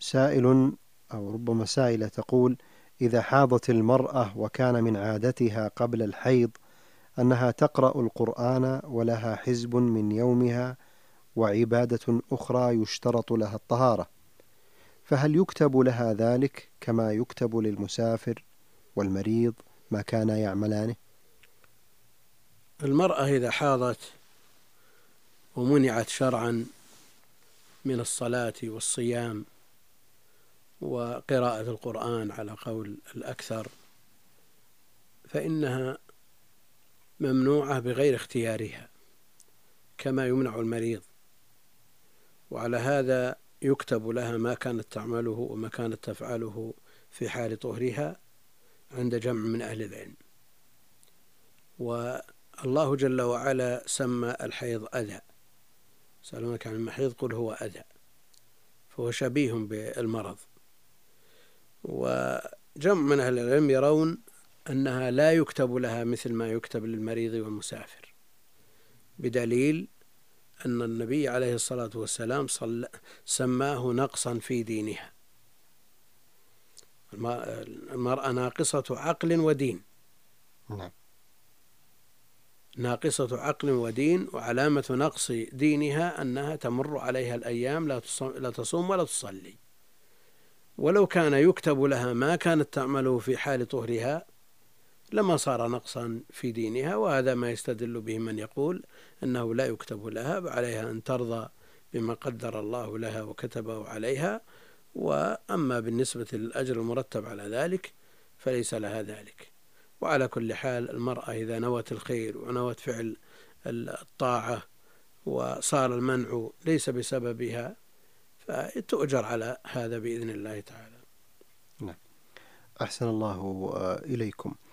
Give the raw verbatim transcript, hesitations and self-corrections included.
سائل أو ربما سائلة تقول: إذا حاضت المرأة وكان من عادتها قبل الحيض أنها تقرأ القرآن ولها حزب من يومها وعبادة أخرى يشترط لها الطهارة، فهل يكتب لها ذلك كما يكتب للمسافر والمريض ما كان يعملانه؟ المرأة إذا حاضت ومنعت شرعا من الصلاة والصيام وقراءة القرآن على قول الأكثر، فإنها ممنوعة بغير اختيارها كما يمنع المريض، وعلى هذا يكتب لها ما كانت تعمله وما كانت تفعله في حال طهرها عند جمع من أهل العلم. والله جل وعلا سمى الحيض أذى، سألونك عن المحيض قل هو أذى، فهو شبيه بالمرض. وجمع من أهل العلم يرون أنها لا يكتب لها مثل ما يكتب للمريض والمسافر، بدليل أن النبي عليه الصلاة والسلام سماه نقصا في دينها. المرأة ناقصة عقل ودين، نعم. ناقصة عقل ودين، وعلامة نقص دينها أنها تمر عليها الأيام لا تصوم ولا تصلي. ولو كان يكتب لها ما كانت تعمله في حال طهرها لما صار نقصا في دينها، وهذا ما يستدل به من يقول أنه لا يكتب لها، عليها أن ترضى بما قدر الله لها وكتبه عليها. وأما بالنسبة للأجر المرتب على ذلك فليس لها ذلك. وعلى كل حال المرأة إذا نوت الخير ونوت فعل الطاعة وصار المنع ليس بسببها فتؤجر على هذا بإذن الله تعالى. نعم. أحسن الله إليكم.